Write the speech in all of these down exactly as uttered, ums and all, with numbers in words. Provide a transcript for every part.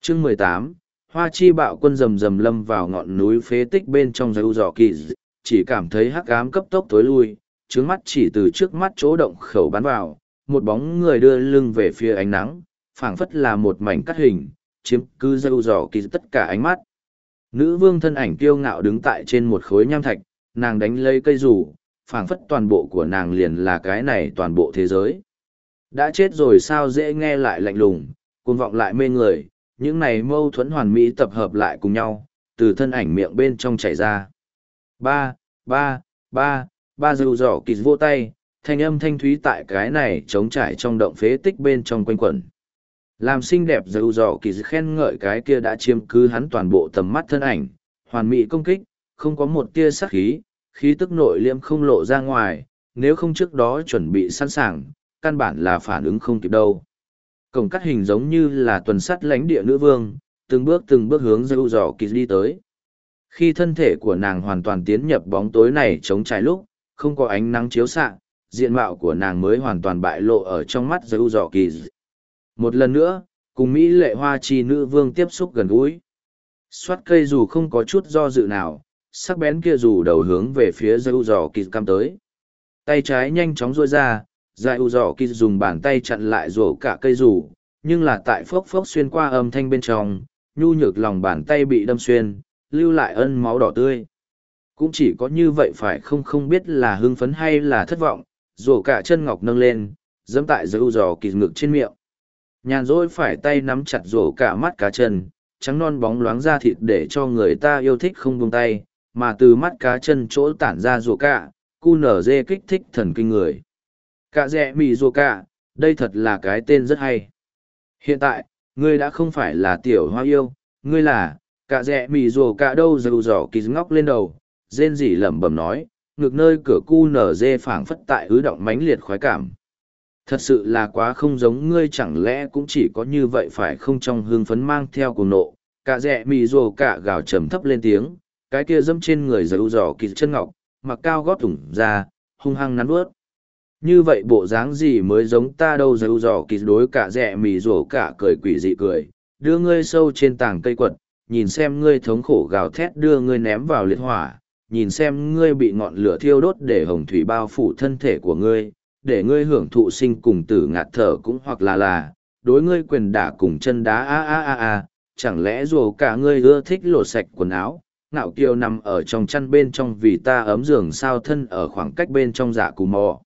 Chương mười tám, Hoa Chi bạo quân rầm rầm lâm vào ngọn núi phế tích bên trong dây dò kỳ, chỉ cảm thấy hắc ám cấp tốc tối lui, trướng mắt chỉ từ trước mắt chỗ động khẩu bắn vào, một bóng người đưa lưng về phía ánh nắng, phảng phất là một mảnh cắt hình, chiếm cứ dây dò kỳ tất cả ánh mắt. Nữ vương thân ảnh kiêu ngạo đứng tại trên một khối nham thạch, nàng đánh lấy cây rủ, phảng phất toàn bộ của nàng liền là cái này toàn bộ thế giới. Đã chết rồi sao dễ nghe lại lạnh lùng, cuồng vọng lại mê người, những này mâu thuẫn hoàn mỹ tập hợp lại cùng nhau, từ thân ảnh miệng bên trong chảy ra. Ba, ba, ba, ba dầu dỏ kỳ vô tay, thanh âm thanh thúy tại cái này trống trải trong động phế tích bên trong quanh quẩn. Làm xinh đẹp dầu dỏ kỳ khen ngợi cái kia đã chiếm cứ hắn toàn bộ tầm mắt thân ảnh, hoàn mỹ công kích, không có một tia sát khí, khí tức nội liêm không lộ ra ngoài, nếu không trước đó chuẩn bị sẵn sàng, căn bản là phản ứng không kịp đâu. Cổng cắt hình giống như là tuần sắt lãnh địa nữ vương, từng bước từng bước hướng dâu dò kỳ đi tới. Khi thân thể của nàng hoàn toàn tiến nhập bóng tối này chống trái lúc, không có ánh nắng chiếu xạ, diện mạo của nàng mới hoàn toàn bại lộ ở trong mắt dâu dò kỳ. Một lần nữa, cùng Mỹ lệ hoa chi nữ vương tiếp xúc gần gũi. Xoát cây dù không có chút do dự nào, sắc bén kia dù đầu hướng về phía dâu dò kỳ cam tới. Tay trái nhanh chóng ruôi ra, Giải u dò kỳ dùng bàn tay chặn lại rổ cả cây rủ, nhưng là tại phốc phốc xuyên qua âm thanh bên trong, nhu nhược lòng bàn tay bị đâm xuyên, lưu lại ân máu đỏ tươi. Cũng chỉ có như vậy phải không không biết là hưng phấn hay là thất vọng, rổ cả chân ngọc nâng lên, giẫm tại giải u dò kỳ ngực trên miệng. Nhàn rỗi phải tay nắm chặt rổ cả mắt cá chân, trắng non bóng loáng ra thịt để cho người ta yêu thích không buông tay, mà từ mắt cá chân chỗ tản ra rổ cả, cu nở dê kích thích thần kinh người. Cả rẻ mì rồ cả, đây thật là cái tên rất hay. Hiện tại, ngươi đã không phải là tiểu hoa yêu, ngươi là, cả rẻ mì rồ cả đâu dầu dỏ kỳ ngóc lên đầu, rên rỉ lẩm bẩm nói, ngược nơi cửa cu nở dê phảng phất tại ứ động mãnh liệt khoái cảm. Thật sự là quá không giống ngươi, chẳng lẽ cũng chỉ có như vậy phải không? Trong hương phấn mang theo cuồng nộ, cả rẻ mì rồ cả gào trầm thấp lên tiếng, cái kia dẫm trên người dầu dỏ kỳ chân ngọc, mặc cao gót thủng ra, hung hăng nắn bước. Như vậy bộ dáng gì mới giống ta đâu? Dầu dò kỳ đối cả rẻ mì rổ cả cười quỷ dị cười, đưa ngươi sâu trên tảng cây quật, nhìn xem ngươi thống khổ gào thét, đưa ngươi ném vào liệt hỏa, nhìn xem ngươi bị ngọn lửa thiêu đốt để hồng thủy bao phủ thân thể của ngươi, để ngươi hưởng thụ sinh cùng tử ngạt thở, cũng hoặc là là, đối ngươi quyền đả cùng chân đá a a a a, chẳng lẽ rổ cả ngươi ưa thích lột sạch quần áo, ngạo kiều nằm ở trong chăn bên trong vì ta ấm giường sao, thân ở khoảng cách bên trong dạ cù mò.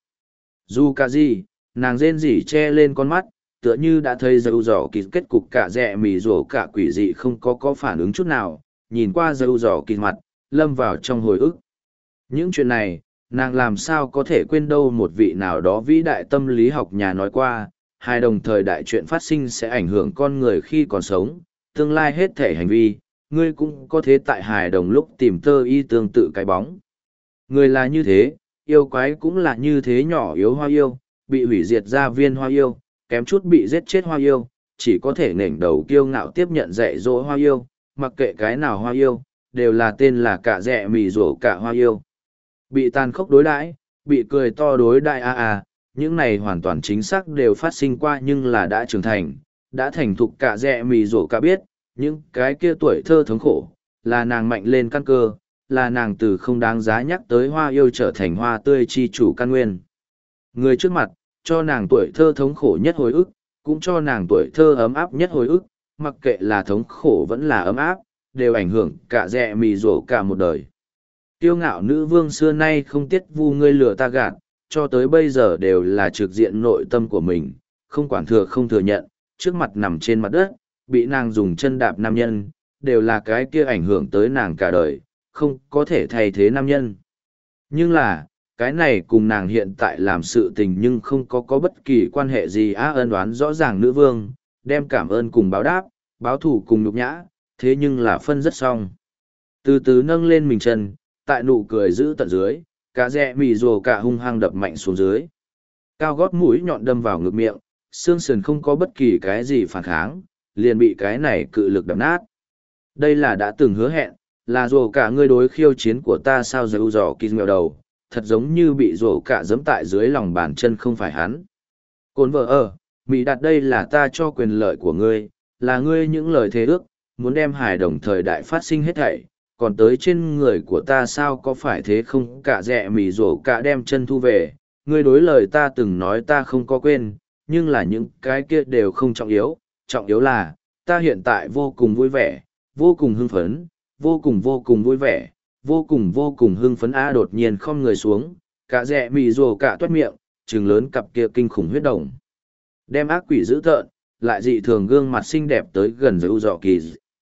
Dù cả gì, nàng rên rỉ che lên con mắt, tựa như đã thấy dầu dò kỳ kết cục cả rẻ mì rổ cả quỷ dị không có có phản ứng chút nào, nhìn qua dầu dò kỳ mặt, lâm vào trong hồi ức. Những chuyện này, nàng làm sao có thể quên đâu? Một vị nào đó vĩ đại tâm lý học nhà nói qua, hai đồng thời đại chuyện phát sinh sẽ ảnh hưởng con người khi còn sống, tương lai hết thể hành vi, ngươi cũng có thể tại hài đồng lúc tìm tơ y tương tự cái bóng. Người là như thế, yêu quái cũng là như thế, nhỏ yếu hoa yêu, bị hủy diệt ra viên hoa yêu, kém chút bị giết chết hoa yêu, chỉ có thể nghển đầu kiêu ngạo tiếp nhận dạy dỗ hoa yêu, mặc kệ cái nào hoa yêu, đều là tên là cả rẻ mì rổ cả hoa yêu. Bị tàn khốc đối đãi, bị cười to đối đại a a, những này hoàn toàn chính xác đều phát sinh qua, nhưng là đã trưởng thành, đã thành thục cả rẻ mì rổ cả biết, những cái kia tuổi thơ thống khổ, là nàng mạnh lên căn cơ, là nàng từ không đáng giá nhắc tới hoa yêu trở thành hoa tươi chi chủ căn nguyên. Người trước mặt, cho nàng tuổi thơ thống khổ nhất hồi ức, cũng cho nàng tuổi thơ ấm áp nhất hồi ức, mặc kệ là thống khổ vẫn là ấm áp, đều ảnh hưởng cả rẻ mì rổ cả một đời. Kiêu ngạo nữ vương xưa nay không tiết vu ngươi lừa ta gạt, cho tới bây giờ đều là trực diện nội tâm của mình, không quản thừa không thừa nhận, trước mặt nằm trên mặt đất, bị nàng dùng chân đạp nam nhân, đều là cái kia ảnh hưởng tới nàng cả đời, không có thể thay thế nam nhân. Nhưng là, cái này cùng nàng hiện tại làm sự tình nhưng không có có bất kỳ quan hệ gì á. Ân đoán rõ ràng nữ vương, đem cảm ơn cùng báo đáp, báo thủ cùng nhục nhã, thế nhưng là phân rất xong. Từ từ nâng lên mình chân, tại nụ cười giữ tận dưới, cả rẽ mì rồ cả hung hăng đập mạnh xuống dưới. Cao gót mũi nhọn đâm vào ngực miệng, xương sườn không có bất kỳ cái gì phản kháng, liền bị cái này cự lực đập nát. Đây là đã từng hứa hẹn, là rồ cả ngươi đối khiêu chiến của ta sao? Dầu dò kỳ nghèo đầu, thật giống như bị rồ cả giẫm tại dưới lòng bàn chân không phải hắn. Cồn vợ ở, Mỹ đặt đây là ta cho quyền lợi của ngươi, là ngươi những lời thề ước, muốn đem hài đồng thời đại phát sinh hết thảy, còn tới trên người của ta sao có phải thế không? Cả dẹ mỉ rổ cả đem chân thu về, ngươi đối lời ta từng nói ta không có quên, nhưng là những cái kia đều không trọng yếu, trọng yếu là, ta hiện tại vô cùng vui vẻ, vô cùng hưng phấn, vô cùng vô cùng vui vẻ, vô cùng vô cùng hưng phấn. A đột nhiên không người xuống, cả dẹ mỉ rổ cả toát miệng, trừng lớn cặp kia kinh khủng huyết đồng. Đem ác quỷ dữ tợn, lại dị thường gương mặt xinh đẹp tới gần dữ dọ kỳ.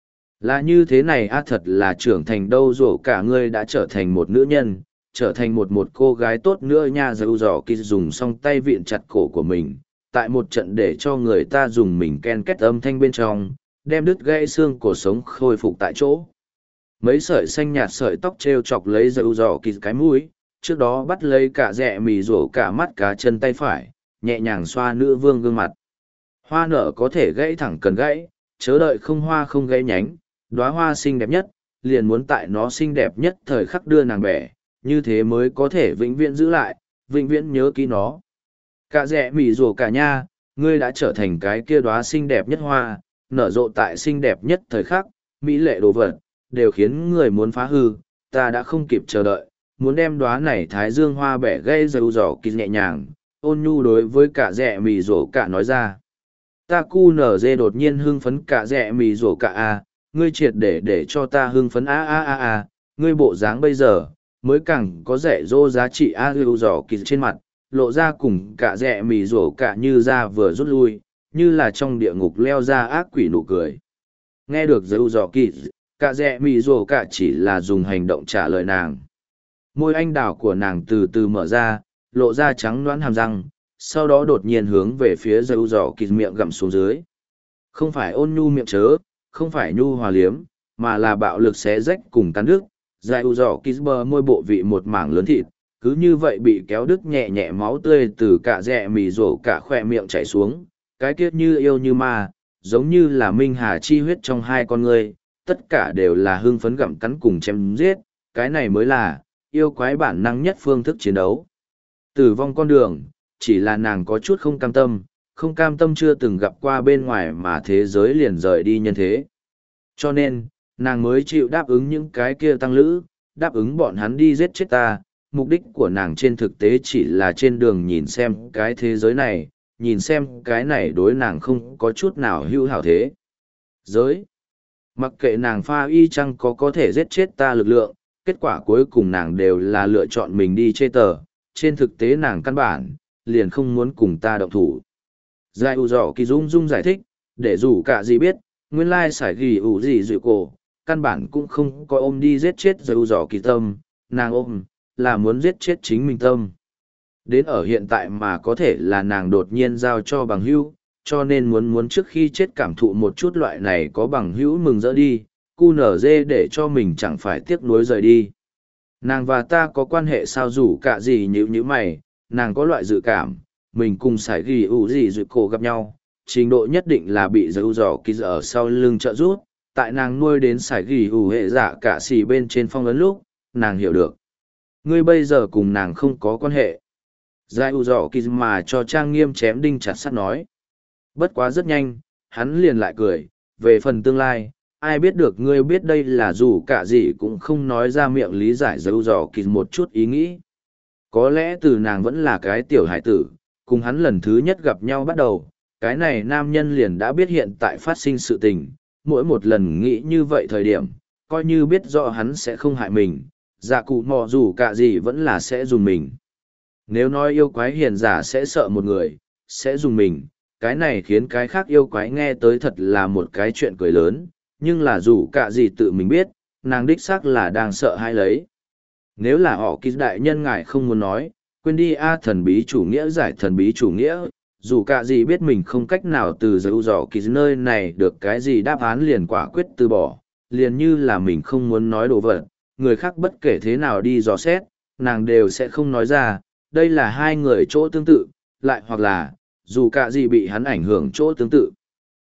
Là như thế này a thật là trưởng thành đâu rổ cả ngươi đã trở thành một nữ nhân, trở thành một một cô gái tốt nữa nha. Dữ dọ kỳ dùng song tay vịn chặt cổ của mình, tại một trận để cho người ta dùng mình ken két âm thanh bên trong, đem đứt gãy xương cổ sống khôi phục tại chỗ. Mấy sợi xanh nhạt sợi tóc treo chọc lấy dữ dọ kỳ cái mũi, trước đó bắt lấy cả rẽ mì rổ cả mắt cá chân tay phải, nhẹ nhàng xoa nữ vương gương mặt. Hoa nở có thể gãy thẳng cần gãy, chớ đợi không hoa không gãy nhánh, đóa hoa xinh đẹp nhất, liền muốn tại nó xinh đẹp nhất thời khắc đưa nàng bẻ, như thế mới có thể vĩnh viễn giữ lại, vĩnh viễn nhớ kỹ nó. Cả rẽ mỉ rổ cả nha, ngươi đã trở thành cái kia đóa xinh đẹp nhất hoa, nở rộ tại xinh đẹp nhất thời khắc, mỹ lệ đồ vật, đều khiến người muốn phá hư, ta đã không kịp chờ đợi, muốn đem đóa này thái dương hoa bẻ gây dầu dò kỳ nhẹ nhàng, ôn nhu đối với cả rẽ mỉ rổ cả nói ra. Ta cu nở dê đột nhiên hưng phấn cả rẽ mỉ rổ cả a, ngươi triệt để để cho ta hưng phấn a a a a, ngươi bộ dáng bây giờ, mới càng có rẻ rô giá trị a lưu dò kỳ trên mặt, lộ ra cùng cả rẽ mỉ rổ cả như ra vừa rút lui, như là trong địa ngục leo ra ác quỷ nụ cười. Nghe được dấu dò kỳ, cả rẽ mỉ rổ cả chỉ là dùng hành động trả lời nàng. Môi anh đào của nàng từ từ mở ra, lộ ra trắng đoán hàm răng, sau đó đột nhiên hướng về phía dấu dò kỳ miệng gặm xuống dưới. Không phải ôn nhu miệng chớ, không phải nhu hòa liếm, mà là bạo lực xé rách cùng cắn đứt. Dài u dò kỳ bờ môi bộ vị một mảng lớn thịt, cứ như vậy bị kéo đứt nhẹ nhẹ máu tươi từ cả rẽ mì rổ cả khỏe miệng chảy xuống, cái kiết như yêu như ma, giống như là minh hà chi huyết trong hai con người, tất cả đều là hưng phấn gặm cắn cùng chém giết, cái này mới là yêu quái bản năng nhất phương thức chiến đấu. Tử vong con đường, chỉ là nàng có chút không cam tâm, không cam tâm chưa từng gặp qua bên ngoài mà thế giới liền rời đi nhân thế. Cho nên, nàng mới chịu đáp ứng những cái kia tăng lữ, đáp ứng bọn hắn đi giết chết ta. Mục đích của nàng trên thực tế chỉ là trên đường nhìn xem cái thế giới này, nhìn xem cái này đối nàng không có chút nào hữu hảo thế. Giới. Mặc kệ nàng pha y chăng có có thể giết chết ta lực lượng, kết quả cuối cùng nàng đều là lựa chọn mình đi chê tờ, trên thực tế nàng căn bản, liền không muốn cùng ta động thủ. Giải ủ dò kỳ dung dung giải thích, để dù cả gì biết, nguyên lai sải ghi ủ gì dự cổ, căn bản cũng không có ôm đi giết chết giải ủ dò kỳ tâm, nàng ôm, là muốn giết chết chính mình tâm. Đến ở hiện tại mà có thể là nàng đột nhiên giao cho bằng hữu, cho nên muốn muốn trước khi chết cảm thụ một chút loại này có bằng hữu mừng rỡ đi, cu nở dê để cho mình chẳng phải tiếc nuối rời đi. Nàng và ta có quan hệ sao rủ cả gì như như mày, nàng có loại dự cảm, mình cùng sải ghi ủ gì dự cổ gặp nhau, trình độ nhất định là bị dấu dò kỳ ở sau lưng trợ giúp, tại nàng nuôi đến sải ghi ủ hệ dạ cả xì bên trên phong ấn lúc, nàng hiểu được. Ngươi bây giờ cùng nàng không có quan hệ. Giải ủ dò kỳ mà cho trang nghiêm chém đinh chặt sắt nói. Bất quá rất nhanh, hắn liền lại cười, về phần tương lai, ai biết được ngươi biết đây là dù cả gì cũng không nói ra miệng lý giải dấu dò kỳ một chút ý nghĩ. Có lẽ từ nàng vẫn là cái tiểu hải tử, cùng hắn lần thứ nhất gặp nhau bắt đầu, cái này nam nhân liền đã biết hiện tại phát sinh sự tình, mỗi một lần nghĩ như vậy thời điểm, coi như biết rõ hắn sẽ không hại mình, dạ cụ mò dù cả gì vẫn là sẽ dùng mình. Nếu nói yêu quái hiền giả sẽ sợ một người, sẽ dùng mình, cái này khiến cái khác yêu quái nghe tới thật là một cái chuyện cười lớn, nhưng là dù cả gì tự mình biết, nàng đích xác là đang sợ hay lấy. Nếu là họ kỳ đại nhân ngài không muốn nói, quên đi a thần bí chủ nghĩa giải thần bí chủ nghĩa, dù cả gì biết mình không cách nào từ dấu dò kỳ nơi này được cái gì đáp án liền quả quyết từ bỏ, liền như là mình không muốn nói đồ vật, người khác bất kể thế nào đi dò xét, nàng đều sẽ không nói ra, đây là hai người chỗ tương tự, lại hoặc là, dù cả gì bị hắn ảnh hưởng chỗ tương tự.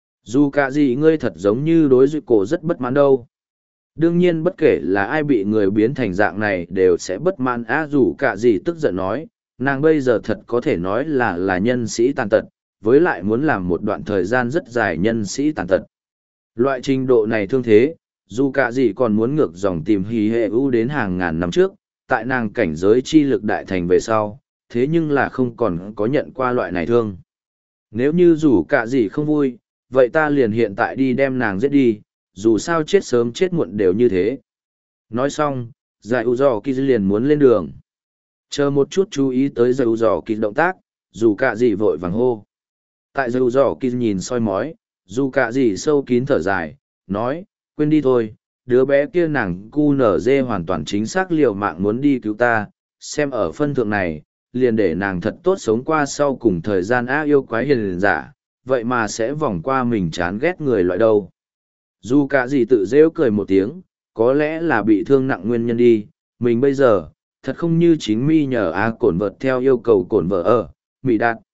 Dù cả gì ngươi thật giống như đối dụy cổ rất bất mãn đâu. Đương nhiên bất kể là ai bị người biến thành dạng này đều sẽ bất mãn á dù cả gì tức giận nói, nàng bây giờ thật có thể nói là là nhân sĩ tàn tật, với lại muốn làm một đoạn thời gian rất dài nhân sĩ tàn tật. Loại trình độ này thương thế, dù cả gì còn muốn ngược dòng tìm hì hệ u đến hàng ngàn năm trước, tại nàng cảnh giới chi lực đại thành về sau, thế nhưng là không còn có nhận qua loại này thương. Nếu như dù cả gì không vui, vậy ta liền hiện tại đi đem nàng giết đi, dù sao chết sớm chết muộn đều như thế. Nói xong, giải u dò kỳ liền muốn lên đường. Chờ một chút chú ý tới giải u dò kỳ động tác, dù cả gì vội vàng hô. Tại giải u dò kỳ nhìn soi mói, dù cả gì sâu kín thở dài, nói, quên đi thôi, đứa bé kia nàng cu nở dê hoàn toàn chính xác liều mạng muốn đi cứu ta, xem ở phân thượng này, liền để nàng thật tốt sống qua sau cùng thời gian á yêu quái hiền giả, vậy mà sẽ vòng qua mình chán ghét người loại đâu. Dù cả gì tự rêu cười một tiếng, có lẽ là bị thương nặng nguyên nhân đi, mình bây giờ, thật không như chính mi nhờ a cổn vợt theo yêu cầu cổn vợ ở, mỹ đạt,